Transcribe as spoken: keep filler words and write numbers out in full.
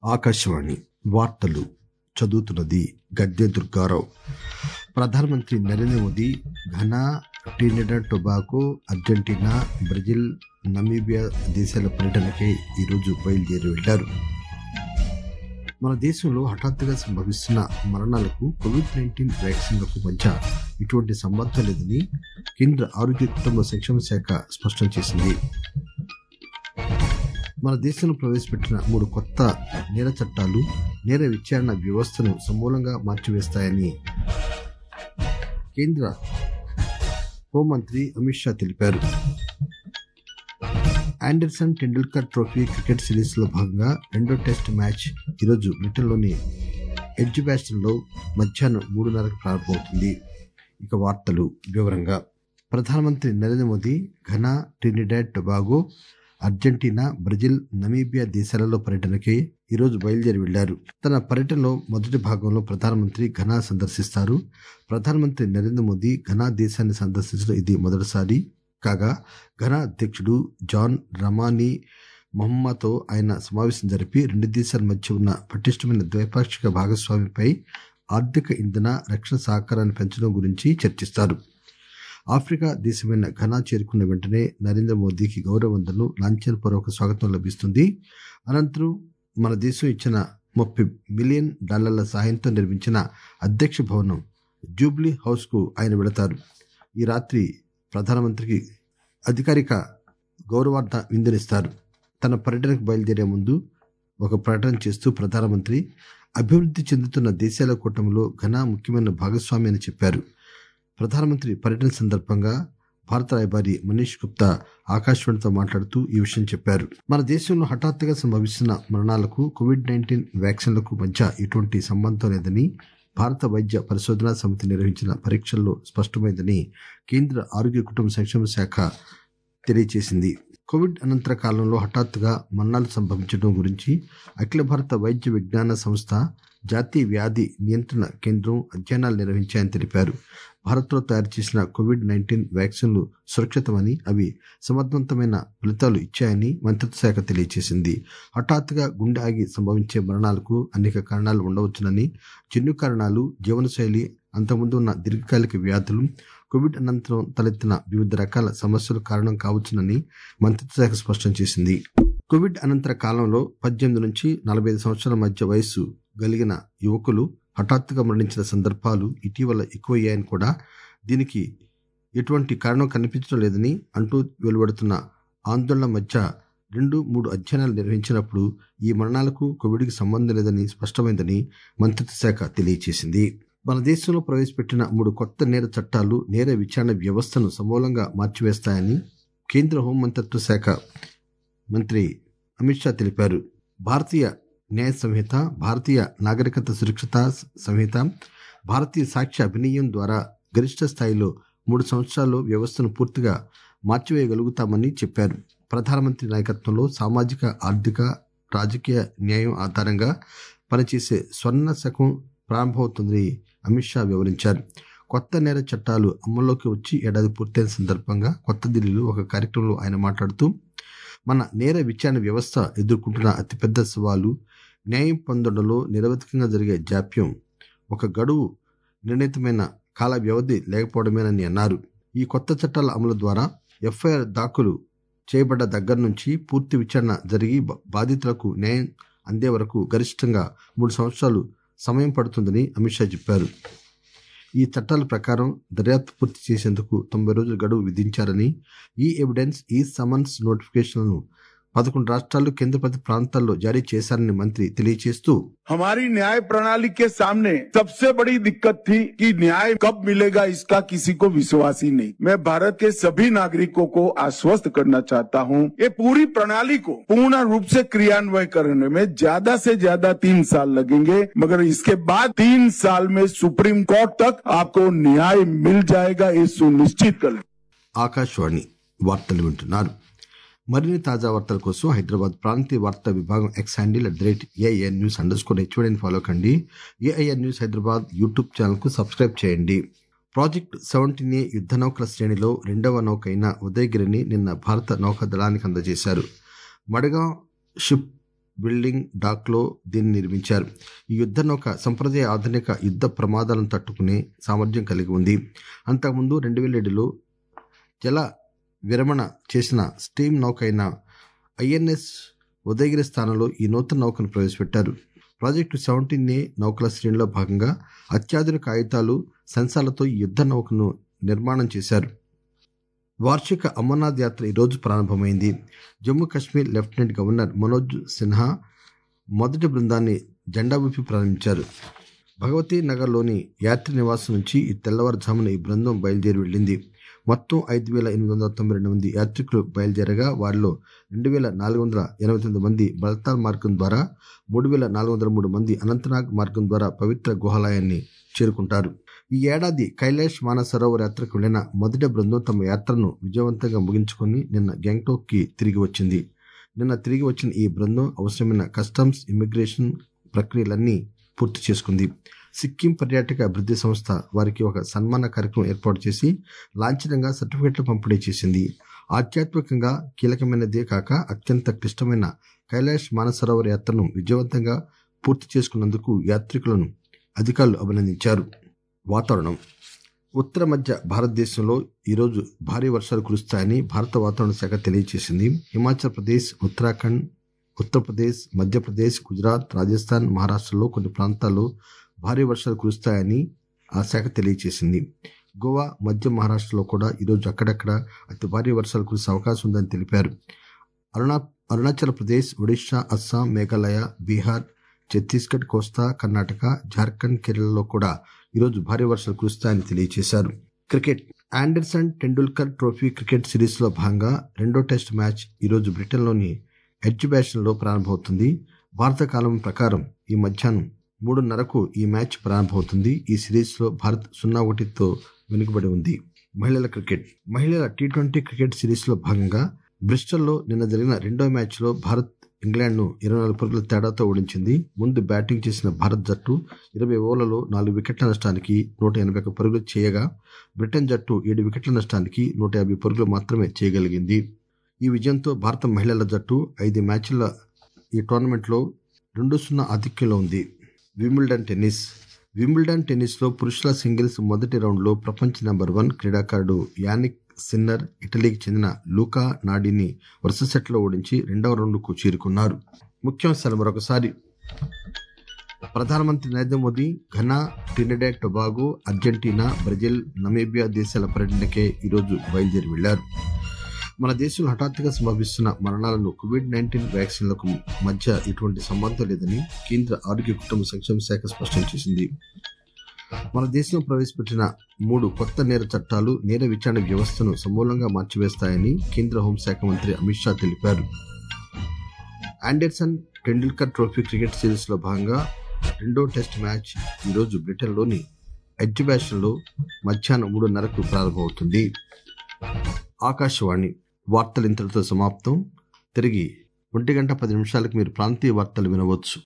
ఆకాశవాణి వార్తలు చదువుతున్నది గద్దె దుర్గారావు. ప్రధానమంత్రి Narendra Modi Ghana, Trinidad Tobago, Argentina, Brazil, Namibia దేశాల పర్యటనకై ఈరోజు బయలుదేరి వెళ్లారు. మన దేశంలో హఠాత్తుగా సంభవిస్తున్న మరణాలకు కోవిడ్ నైన్టీన్ వ్యాక్సిన్లకు మధ్య ఎటువంటి సంబంధం లేదని కేంద్ర ఆరోగ్య కుటుంబ సంక్షేమ శాఖ స్పష్టం చేసింది. మన దేశంలో ప్రవేశపెట్టిన మూడు కొత్త నేర చట్టాలు నేర విచారణ వ్యవస్థను సమూలంగా మార్చివేస్తాయని కేంద్ర హోంమంత్రి అమిత్ షా తెలిపారు. Anderson Tendulkar trophy cricket series లో భాగంగా రెండో టెస్ట్ మ్యాచ్ ఈరోజు బ్రిటన్లోని ఎడ్జ్బాస్టన్ లో మధ్యాహ్నం మూడున్నరకు ప్రారంభమవుతుంది. ఇక వార్తలు వివరంగా. ప్రధానమంత్రి Narendra Modi Ghana, Trinidad Tobago, Argentina, Brazil, Namibia దేశాలలో పర్యటనకై ఈరోజు బయలుదేరి వెళ్లారు. తన పర్యటనలో మొదటి భాగంలో ప్రధానమంత్రి ఘనా సందర్శిస్తారు. ప్రధానమంత్రి నరేంద్ర మోదీ ఘనా దేశాన్ని సందర్శించడం ఇది మొదటిసారి కాగా, ఘనా అధ్యక్షుడు జాన్ రమానీ మహ్మాతో ఆయన సమావేశం జరిపి రెండు దేశాల మధ్య ఉన్న పటిష్టమైన ద్వైపాక్షిక భాగస్వామ్యంపై ఆర్థిక, ఇంధన, రక్షణ సహకారాన్ని పెంచడం గురించి చర్చిస్తారు. ఆఫ్రికా దేశమైన ఘనా చేరుకున్న వెంటనే నరేంద్ర మోదీకి గౌరవ వందనం, లాంఛనపూర్వక స్వాగతం లభిస్తుంది. అనంతరం మన దేశం ఇచ్చిన ముప్పై మిలియన్ డాలర్ల సాయంతో నిర్మించిన అధ్యక్ష భవనం జూబ్లీ హౌస్ కు ఆయన వెళతారు. ఈ రాత్రి ప్రధానమంత్రికి అధికారిక గౌరవార్థ విందునిస్తారు. తన పర్యటనకు బయలుదేరే ముందు ఒక ప్రకటన చేస్తూ ప్రధానమంత్రి అభివృద్ధి చెందుతున్న దేశాల కూటమిలో ఘనా ముఖ్యమైన భాగస్వామి అని చెప్పారు. ప్రధానమంత్రి పర్యటన సందర్భంగా భారత రాయబారి మనీష్ గుప్తా ఆకాశవాణితో మాట్లాడుతూ ఈ విషయం చెప్పారు. మన దేశంలో హఠాత్తుగా సంభవిస్తున్న మరణాలకు కోవిడ్ నైన్టీన్ వ్యాక్సిన్లకు మధ్య ఎటువంటి సంబంధం లేదని భారత వైద్య పరిశోధనా సమితి నిర్వహించిన పరీక్షల్లో స్పష్టమైందని కేంద్ర ఆరోగ్య కుటుంబ సంక్షేమ శాఖ తెలియజేసింది. కోవిడ్ అనంతర కాలంలో హఠాత్తుగా మరణాలు సంభవించడం గురించి అఖిల భారత వైద్య విజ్ఞాన సంస్థ, జాతీయ వ్యాధి నియంత్రణ కేంద్రం అధ్యయనాలు నిర్వహించాయని తెలిపారు. భారత్లో తయారు చేసిన కోవిడ్ నైన్టీన్ వ్యాక్సిన్లు సురక్షితమని, అవి సమర్థవంతమైన ఫలితాలు ఇచ్చాయని మంత్రిత్వ శాఖ తెలియజేసింది. హఠాత్తుగా గుండె ఆగి సంభవించే మరణాలకు అనేక కారణాలు ఉండవచ్చునని, జన్యు కారణాలు, జీవనశైలి, అంతకుముందు ఉన్న దీర్ఘకాలిక వ్యాధులు, కోవిడ్ అనంతరం తలెత్తిన వివిధ రకాల సమస్యలు కారణం కావచ్చునని మంత్రిత్వ శాఖ స్పష్టం చేసింది. కోవిడ్ అనంతర కాలంలో పద్దెనిమిది నుంచి నలభై ఐదు సంవత్సరాల మధ్య వయస్సు కలిగిన యువకులు హఠాత్తుగా మరణించిన సందర్భాలు ఇటీవల ఎక్కువయ్యాయని కూడా, దీనికి ఎటువంటి కారణం కనిపించడం లేదని అంటూ వెలువడుతున్న ఆందోళన మధ్య రెండు మూడు అధ్యయనాలు నిర్వహించినప్పుడు ఈ మరణాలకు కోవిడ్కి సంబంధం లేదని స్పష్టమైందని మంత్రిత్వ శాఖ తెలియజేసింది. మన దేశంలో ప్రవేశపెట్టిన మూడు కొత్త నేర చట్టాలు నేర విచారణ వ్యవస్థను సమూలంగా మార్చివేస్తాయని కేంద్ర హోంమంత్రిత్వ శాఖ మంత్రి అమిత్ షా తెలిపారు. భారతీయ న్యాయ సంహిత, భారతీయ నాగరికత సురక్షిత సంహిత, భారతీయ సాక్ష్య అభినయం ద్వారా గరిష్ట స్థాయిలో మూడు సంవత్సరాల్లో వ్యవస్థను పూర్తిగా మార్చివేయగలుగుతామని చెప్పారు. ప్రధానమంత్రి నాయకత్వంలో సామాజిక, ఆర్థిక, రాజకీయ న్యాయం ఆధారంగా పనిచేసే స్వర్ణ శకం ప్రారంభమవుతుందని అమిత్ షా వివరించారు. కొత్త నేర చట్టాలు అమల్లోకి వచ్చి ఏడాది పూర్తయిన సందర్భంగా కొత్త ఢిల్లీలో ఒక కార్యక్రమంలో ఆయన మాట్లాడుతూ, మన నేర విచారణ వ్యవస్థ ఎదుర్కొంటున్న అతిపెద్ద సవాలు న్యాయం పొందడంలో నిరవధికంగా జరిగే జాప్యం, ఒక గడువు నిర్ణీతమైన కాల వ్యవధి లేకపోవడమేనని అన్నారు. ఈ కొత్త చట్టాల అమలు ద్వారా ఎఫ్ఐఆర్ దాఖలు చేయబడ్డ దగ్గర నుంచి పూర్తి విచారణ జరిగి బాధితులకు న్యాయం అందే వరకు గరిష్టంగా మూడు సంవత్సరాలు సమయం పడుతుందని అమిత్ షా చెప్పారు. ఈ చట్టాల ప్రకారం దర్యాప్తు పూర్తి చేసేందుకు తొంభై రోజుల గడువు విధించారని, ఈ ఎవిడెన్స్, ఈ సమన్స్ నోటిఫికేషన్లను పదకొండు రాష్ట్రాలు, కేంద్రపాలిత ప్రాంతాల్లో జారీ చేశారని మంత్రి తెలియజేస్తూ, हमारी न्याय प्रणाली के सामने सबसे बड़ी दिक्कत थी कि न्याय कब मिलेगा इसका किसी को विश्वास ही नहीं। मैं भारत के सभी नागरिकों को आश्वस्त करना चाहता हूँ, ये पूरी प्रणाली को पूर्ण रूप से क्रियान्वयन करने में ज्यादा से ज्यादा तीन साल लगेंगे, मगर इसके बाद तीन साल में सुप्रीम कोर्ट तक आपको न्याय मिल जाएगा, ये सुनिश्चित कर। ఆకాశవాణి వార్తలు వింటున్నారు. మరిన్ని తాజా వార్తల కోసం హైదరాబాద్ ప్రాంతీయ వార్తా విభాగం X handle at the rate AIR news underscore స్కోర్ హెచ్ఓడిని ఫాలో కండి. AIR news Hyderabad YouTube channel కు సబ్స్క్రైబ్ చేయండి. ప్రాజెక్టు సెవెంటీన్ ఏ యుద్ధ నౌకల శ్రేణిలో రెండవ నౌక అయిన ఉదయగిరిని నిన్న భారత నౌకాదళానికి అందజేశారు. మడగాం షిప్ బిల్డింగ్ డాక్ లో దీన్ని నిర్మించారు. ఈ యుద్ధ నౌక సంప్రదాయ ఆధునిక యుద్ధ ప్రమాదాలను తట్టుకునే సామర్థ్యం కలిగి ఉంది. అంతకుముందు రెండు వేల ఏడులో జల విరమణ చేసిన స్టీమ్ నౌక అయిన ఐఎన్ఎస్ ఉదయగిరి స్థానంలో ఈ నూతన నౌకను ప్రవేశపెట్టారు. ప్రాజెక్టు సెవెంటీన్ ఏ నౌకల శ్రేణిలో భాగంగా అత్యాధునిక ఆయుధాలు, సెన్సార్లతో ఈ యుద్ధ నౌకను నిర్మాణం చేశారు. వార్షిక అమర్నాథ్ యాత్ర ఈరోజు ప్రారంభమైంది. జమ్మూ కాశ్మీర్ లెఫ్టినెంట్ గవర్నర్ మనోజ్ సిన్హా మొదటి బృందాన్ని జెండా ఊపి ప్రారంభించారు. భగవతీ నగర్లోని యాత్రి నివాసం నుంచి ఈ తెల్లవారుజామున ఈ బృందం బయలుదేరి వెళ్లింది. మొత్తం ఐదు వేల ఎనిమిది వందల తొంభై రెండు మంది యాత్రికులు బయలుదేరగా వారిలో రెండు వేల నాలుగు వందల ఎనభై తొమ్మిది మంది బల్తాల్ మార్గం ద్వారా, మూడు వేల నాలుగు వందల మూడు మంది అనంతనాగ్ మార్గం ద్వారా పవిత్ర గుహాలయాన్ని చేరుకుంటారు. ఈ ఏడాది కైలాష్ మానసరోవర్ యాత్రకు వెళ్లిన మొదటి బృందం తమ యాత్రను విజయవంతంగా ముగించుకుని నిన్న గ్యాంగ్టాక్ కి తిరిగి వచ్చింది. నిన్న తిరిగి వచ్చిన ఈ బృందం అవసరమైన కస్టమ్స్, ఇమ్మిగ్రేషన్ ప్రక్రియలన్నీ పూర్తి చేసుకుంది. సిక్కిం పర్యాటక అభివృద్ధి సంస్థ వారికి ఒక సన్మాన కార్యక్రమం ఏర్పాటు చేసి లాంఛనంగా సర్టిఫికెట్లు పంపిణీ చేసింది. ఆధ్యాత్మికంగా కీలకమైనదే కాక అత్యంత క్లిష్టమైన కైలాష్ మానసరోవర్ యాత్రను విజయవంతంగా పూర్తి చేసుకున్నందుకు యాత్రికులను అధికారులు అభినందించారు. వాతావరణం. ఉత్తర మధ్య భారతదేశంలో ఈరోజు భారీ వర్షాలు కురుస్తాయని భారత వాతావరణ శాఖ తెలియజేసింది. హిమాచల్ ప్రదేశ్, ఉత్తరాఖండ్, ఉత్తరప్రదేశ్, మధ్యప్రదేశ్, గుజరాత్, రాజస్థాన్, మహారాష్ట్రలో కొన్ని ప్రాంతాల్లో భారీ వర్షాలు కురుస్తాయని ఆ శాఖ తెలియజేసింది. గోవా, మధ్య మహారాష్ట్రలో కూడా ఈరోజు అక్కడక్కడ అతి భారీ వర్షాలు కురిసే అవకాశం ఉందని తెలిపారు. అరుణా అరుణాచల్ ప్రదేశ్, ఒడిశా, అస్సాం, మేఘాలయ, బీహార్, ఛత్తీస్గఢ్, కోస్తా, కర్ణాటక, జార్ఖండ్, కేరళలో కూడా ఈరోజు భారీ వర్షాలు కురుస్తాయని తెలియజేశారు. Cricket. Anderson Tendulkar trophy cricket series లో భాగంగా రెండో టెస్ట్ మ్యాచ్ ఈరోజు బ్రిటన్లోని ఎడ్జ్బాస్టన్ లో ప్రారంభమవుతుంది. భారత కాలం ప్రకారం ఈ మధ్యాహ్నం మూడున్నరకు ఈ మ్యాచ్ ప్రారంభమవుతుంది. ఈ సిరీస్ లో భారత్ సున్నా ఒకటితో వెనుకబడి ఉంది. మహిళల క్రికెట్. మహిళల టీ ట్వంటీ క్రికెట్ సిరీస్ లో భాగంగా బ్రిస్టల్లో నిన్న జరిగిన రెండో మ్యాచ్ లో భారత్ ఇంగ్లాండ్ ను ఇరవై నాలుగు పరుగుల తేడాతో ఓడించింది. ముందు బ్యాటింగ్ చేసిన భారత్ జట్టు ఇరవై ఓవర్లలో నాలుగు వికెట్ల నష్టానికి నూట ఎనభై ఒక్క పరుగులు చేయగా బ్రిటన్ జట్టు ఏడు వికెట్ల నష్టానికి నూట యాభై పరుగులు మాత్రమే చేయగలిగింది. ఈ విజయంతో భారత మహిళల జట్టు ఐదు మ్యాచ్ల ఈ టోర్నమెంట్ లో రెండు సున్నా ఆధిక్యంలో ఉంది. Wimbledon tennis. వింబుల్డన్ టెన్నిస్ లో పురుషుల సింగిల్స్ మొదటి రౌండ్ లో ప్రపంచ నెంబర్ వన్ క్రీడాకారుడు యానిక్ సిన్నర్ ఇటలీకి చెందిన లూకా నాడిని వరుస సెట్లో ఓడించి రెండవ రౌండ్ కు చేరుకున్నారు. ముఖ్యాంశాలు మరొకసారి. ప్రధానమంత్రి Narendra Modi Ghana, Trinidad Tobago, Argentina, Brazil, Namibia దేశాల పర్యటనకే ఈరోజు బయలుదేరి వెళ్లారు. మన దేశంలో హఠాత్తుగా సంభవిస్తున్న మరణాలను కోవిడ్ నైన్టీన్ వ్యాక్సిన్లకు మధ్య ఎటువంటి సంబంధం లేదని కేంద్ర ఆరోగ్య కుటుంబ సంక్షేమ శాఖ స్పష్టం చేసింది. మన దేశంలో ప్రవేశపెట్టిన మూడు కొత్త నేర చట్టాలు నేర విచారణ వ్యవస్థను సమూలంగా మార్చివేస్తాయని కేంద్ర హోంశాఖ మంత్రి అమిత్ షా తెలిపారు. Anderson Tendulkar trophy cricket series లో భాగంగా రెండో టెస్ట్ మ్యాచ్ ఈరోజు బ్రిటన్లోని ఎడ్జ్బాస్టన్ లో మధ్యాహ్నం మూడున్నరకు ప్రారంభమవుతుంది. ఆకాశవాణి వార్తలు ఇంతటితో సమాప్తం. తిరిగి ఒంటి గంట పది నిమిషాలకు మీరు ప్రాంతీయ వార్తలు వినవచ్చు.